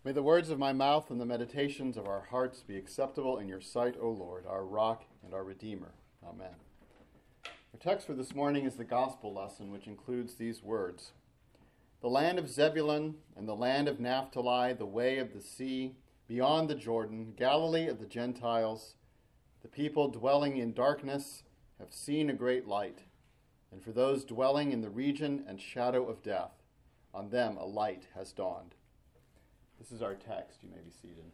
May the words of my mouth and the meditations of our hearts be acceptable in your sight, O Lord, our rock and our redeemer. Amen. Our text for this morning is the gospel lesson, which includes these words. The land of Zebulun and the land of Naphtali, the way of the sea, beyond the Jordan, Galilee of the Gentiles, the people dwelling in darkness have seen a great light. And for those dwelling in the region and shadow of death, on them a light has dawned. This is our text. You may be seated.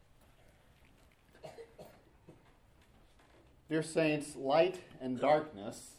Dear saints, light and darkness.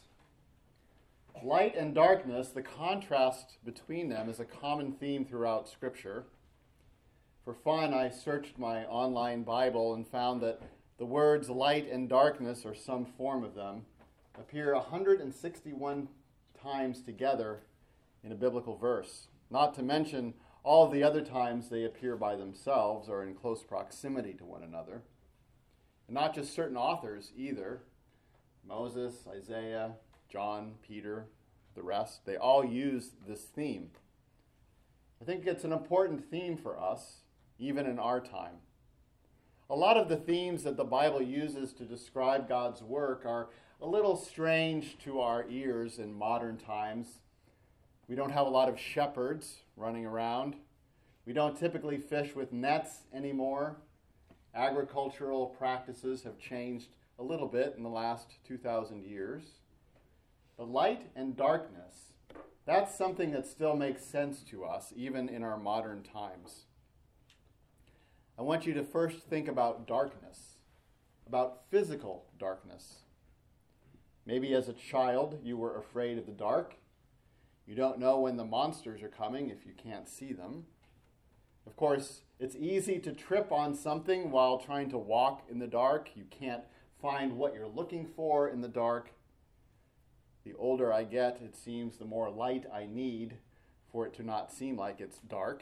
Light and darkness, the contrast between them is a common theme throughout Scripture. For fun, I searched my online Bible and found that the words light and darkness, or some form of them, appear 161 times together in a biblical verse, not to mention all the other times they appear by themselves or in close proximity to one another. And not just certain authors either. Moses, Isaiah, John, Peter, the rest, they all use this theme. I think it's an important theme for us, even in our time. A lot of the themes that the Bible uses to describe God's work are a little strange to our ears in modern times. We don't have a lot of shepherds running around. We don't typically fish with nets anymore. Agricultural practices have changed a little bit in the last 2,000 years. But light and darkness, that's something that still makes sense to us, even in our modern times. I want you to first think about darkness, about physical darkness. Maybe as a child you were afraid of the dark. You don't know when the monsters are coming if you can't see them. Of course, it's easy to trip on something while trying to walk in the dark. You can't find what you're looking for in the dark. The older I get, it seems the more light I need for it to not seem like it's dark.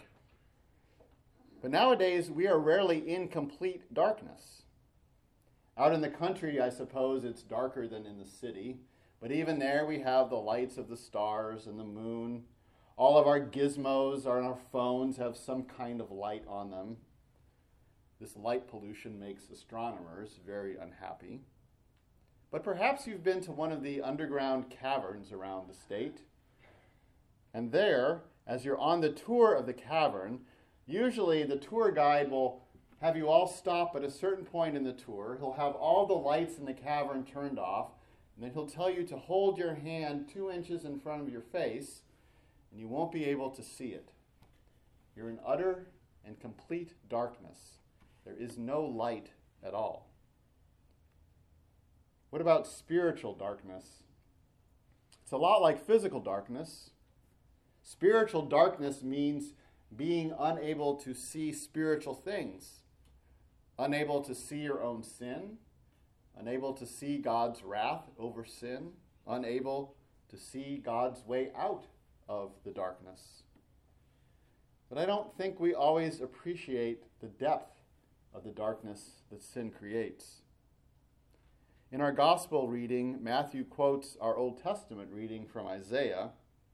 But nowadays, we are rarely in complete darkness. Out in the country, I suppose it's darker than in the city. But even there, we have the lights of the stars and the moon. All of our gizmos on our phones have some kind of light on them. This light pollution makes astronomers very unhappy. But perhaps you've been to one of the underground caverns around the state. And there, as you're on the tour of the cavern, usually the tour guide will have you all stop at a certain point in the tour. He'll have all the lights in the cavern turned off. And then he'll tell you to hold your hand 2 inches in front of your face, and you won't be able to see it. You're in utter and complete darkness. There is no light at all. What about spiritual darkness? It's a lot like physical darkness. Spiritual darkness means being unable to see spiritual things, unable to see your own sin, unable to see God's wrath over sin, unable to see God's way out of the darkness. But I don't think we always appreciate the depth of the darkness that sin creates. In our gospel reading, Matthew quotes our Old Testament reading from Isaiah.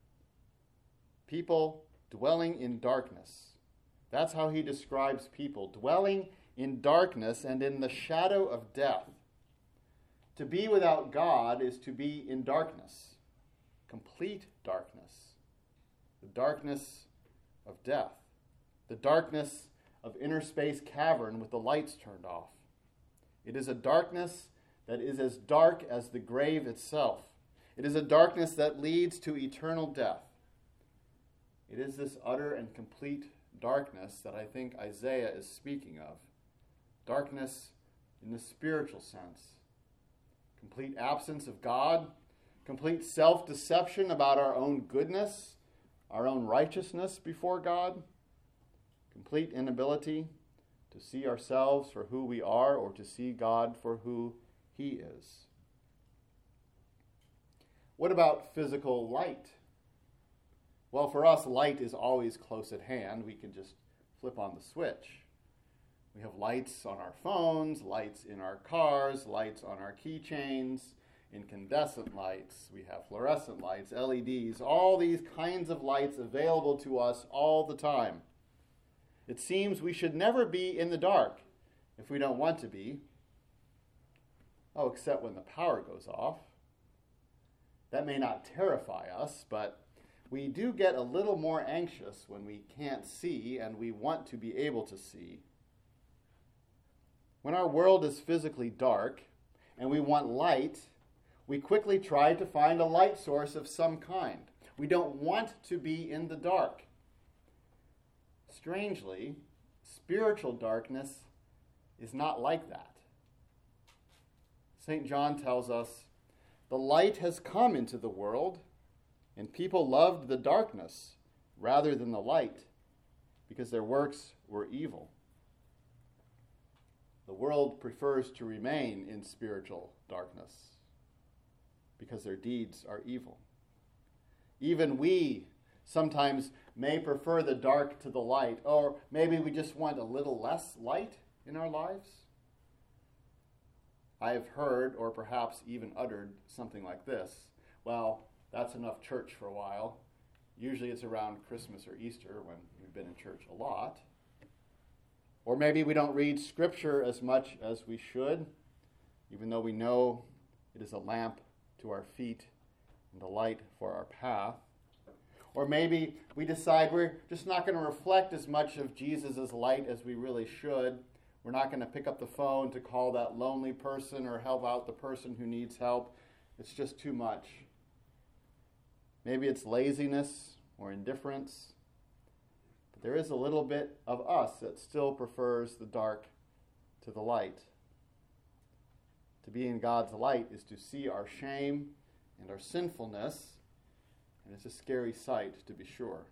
People dwelling in darkness. That's how he describes people, dwelling in darkness and in the shadow of death. To be without God is to be in darkness, complete darkness, the darkness of death, the darkness of inner space cavern with the lights turned off. It is a darkness that is as dark as the grave itself. It is a darkness that leads to eternal death. It is this utter and complete darkness that I think Isaiah is speaking of. Darkness in the spiritual sense. Complete absence of God, complete self-deception about our own goodness, our own righteousness before God, complete inability to see ourselves for who we are or to see God for who He is. What about physical light? Well, for us, light is always close at hand. We can just flip on the switch. We have lights on our phones, lights in our cars, lights on our keychains, incandescent lights. We have fluorescent lights, LEDs, all these kinds of lights available to us all the time. It seems we should never be in the dark if we don't want to be. Oh, except when the power goes off. That may not terrify us, but we do get a little more anxious when we can't see and we want to be able to see. When our world is physically dark and we want light, we quickly try to find a light source of some kind. We don't want to be in the dark. Strangely, spiritual darkness is not like that. St. John tells us, "The light has come into the world, and people loved the darkness rather than the light, because their works were evil." The world prefers to remain in spiritual darkness because their deeds are evil. Even we sometimes may prefer the dark to the light, or maybe we just want a little less light in our lives. I have heard, or perhaps even uttered, something like this: "Well, that's enough church for a while." Usually it's around Christmas or Easter when we've been in church a lot. Or maybe we don't read Scripture as much as we should, even though we know it is a lamp to our feet and a light for our path. Or maybe we decide we're just not going to reflect as much of Jesus' light as we really should. We're not going to pick up the phone to call that lonely person or help out the person who needs help. It's just too much. Maybe it's laziness or indifference. But there is a little bit of us that still prefers the dark to the light. To be in God's light is to see our shame and our sinfulness, and it's a scary sight, to be sure.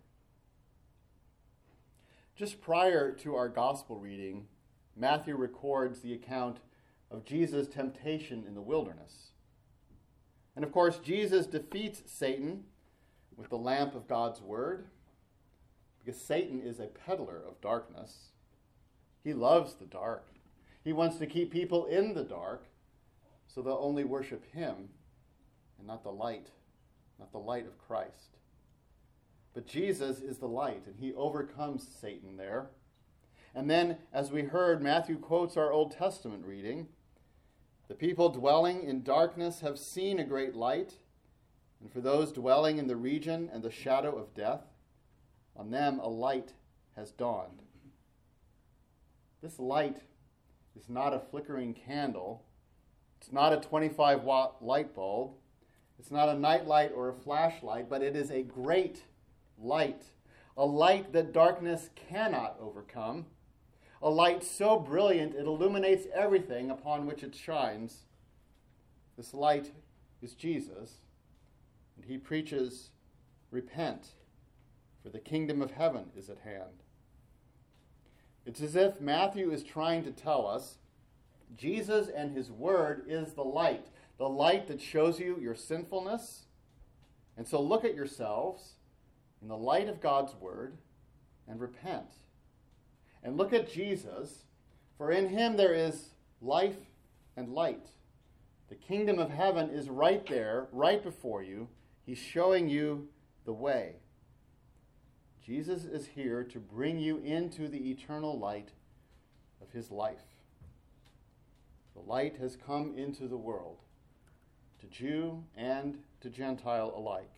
Just prior to our gospel reading, Matthew records the account of Jesus' temptation in the wilderness. And of course, Jesus defeats Satan with the lamp of God's word, because Satan is a peddler of darkness. He loves the dark. He wants to keep people in the dark so they'll only worship him and not the light of Christ. But Jesus is the light, and he overcomes Satan there. And then, as we heard, Matthew quotes our Old Testament reading. The people dwelling in darkness have seen a great light, and for those dwelling in the region and the shadow of death, on them a light has dawned. This light is not a flickering candle. It's not a 25-watt light bulb. It's not a nightlight or a flashlight, but it is a great light, a light that darkness cannot overcome, a light so brilliant it illuminates everything upon which it shines. This light is Jesus, and he preaches, "Repent, for the kingdom of heaven is at hand." It's as if Matthew is trying to tell us Jesus and his word is the light that shows you your sinfulness. And so look at yourselves in the light of God's word and repent. And look at Jesus, for in him there is life and light. The kingdom of heaven is right there, right before you. He's showing you the way. Jesus is here to bring you into the eternal light of his life. The light has come into the world, to Jew and to Gentile alike.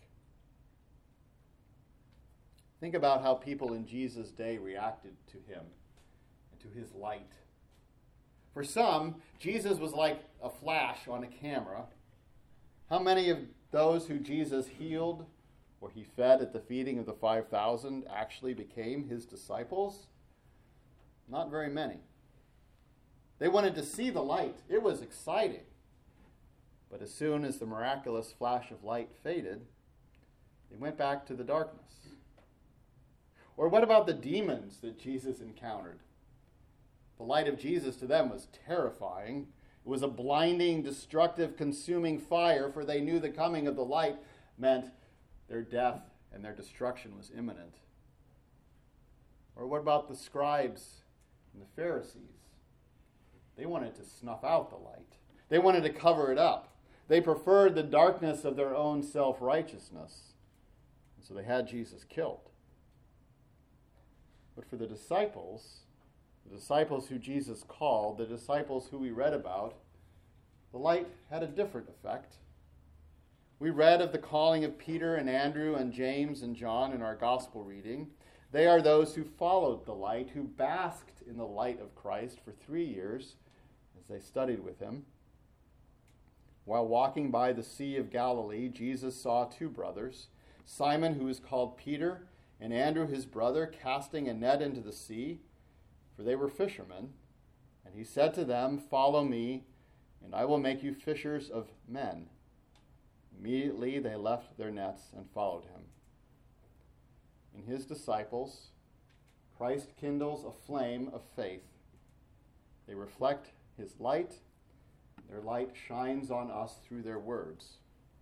Think about how people in Jesus' day reacted to him and to his light. For some, Jesus was like a flash on a camera. How many of those who Jesus healed or he fed at the feeding of the 5,000 actually became his disciples? Not very many. They wanted to see the light. It was exciting. But as soon as the miraculous flash of light faded, they went back to the darkness. Or what about the demons that Jesus encountered? The light of Jesus to them was terrifying. It was a blinding, destructive, consuming fire, for they knew the coming of the light meant their death and their destruction was imminent. Or what about the scribes and the Pharisees? They wanted to snuff out the light. They wanted to cover it up. They preferred the darkness of their own self-righteousness. And so they had Jesus killed. But for the disciples who Jesus called, the disciples who we read about, the light had a different effect. We read of the calling of Peter and Andrew and James and John in our gospel reading. They are those who followed the light, who basked in the light of Christ for 3 years as they studied with him. While walking by the Sea of Galilee, Jesus saw 2 brothers, Simon, who is called Peter, and Andrew, his brother, casting a net into the sea, for they were fishermen. And he said to them, "Follow me, and I will make you fishers of men." Immediately they left their nets and followed him. In his disciples, Christ kindles a flame of faith. They reflect his light. Their light shines on us through their words.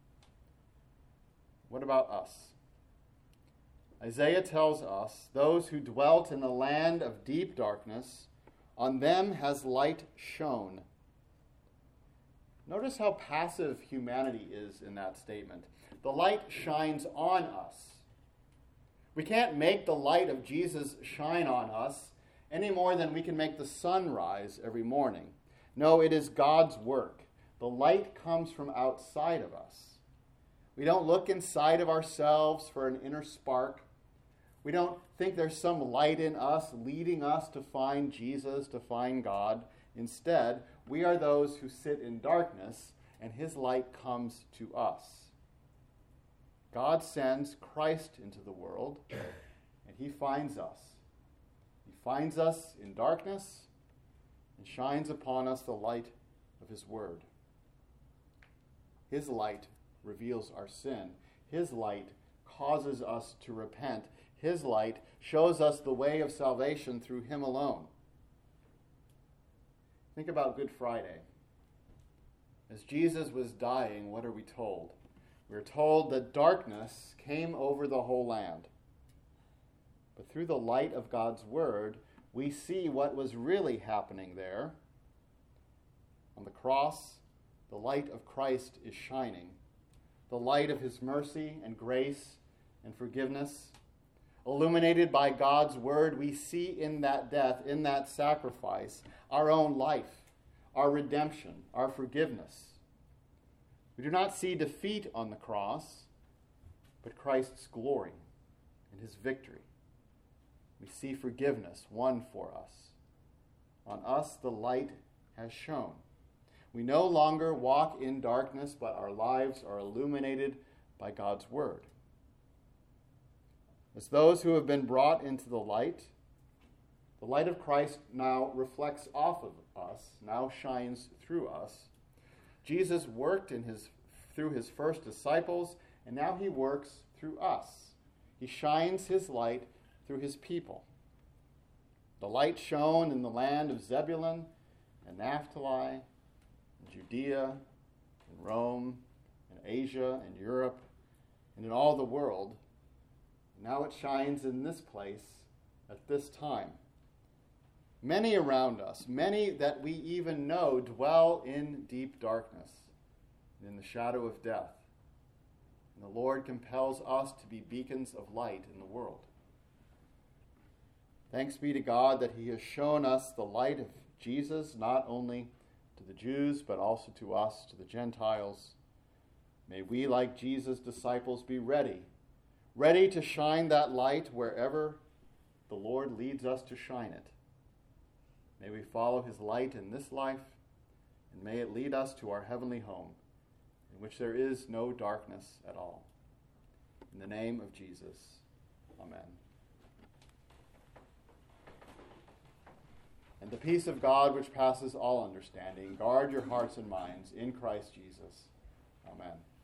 What about us? Isaiah tells us, "Those who dwelt in the land of deep darkness, on them has light shone." Notice how passive humanity is in that statement. The light shines on us. We can't make the light of Jesus shine on us any more than we can make the sun rise every morning. No, it is God's work. The light comes from outside of us. We don't look inside of ourselves for an inner spark. We don't think there's some light in us leading us to find Jesus, to find God. Instead, we are those who sit in darkness, and his light comes to us. God sends Christ into the world, and he finds us. He finds us in darkness and shines upon us the light of his word. His light reveals our sin. His light causes us to repent. His light shows us the way of salvation through him alone. Think about Good Friday. As Jesus was dying, what are we told? We're told that darkness came over the whole land. But through the light of God's word, we see what was really happening there. On the cross, the light of Christ is shining. The light of his mercy and grace and forgiveness. Illuminated by God's word, we see in that death, in that sacrifice, our own life, our redemption, our forgiveness. We do not see defeat on the cross, but Christ's glory and his victory. We see forgiveness won for us. On us the light has shone. We no longer walk in darkness, but our lives are illuminated by God's word. As those who have been brought into the light of Christ now reflects off of us, now shines through us. Jesus worked through his first disciples, and now he works through us. He shines his light through his people. The light shone in the land of Zebulun and Naphtali, and Judea, and Rome, and Asia, and Europe, and in all the world. Now it shines in this place at this time. Many around us, many that we even know, dwell in deep darkness and in the shadow of death. And the Lord compels us to be beacons of light in the world. Thanks be to God that he has shown us the light of Jesus, not only to the Jews, but also to us, to the Gentiles. May we, like Jesus' disciples, be ready to shine that light wherever the Lord leads us to shine it. May we follow his light in this life, and may it lead us to our heavenly home, in which there is no darkness at all. In the name of Jesus, amen. And the peace of God, which passes all understanding, guard your hearts and minds in Christ Jesus. Amen.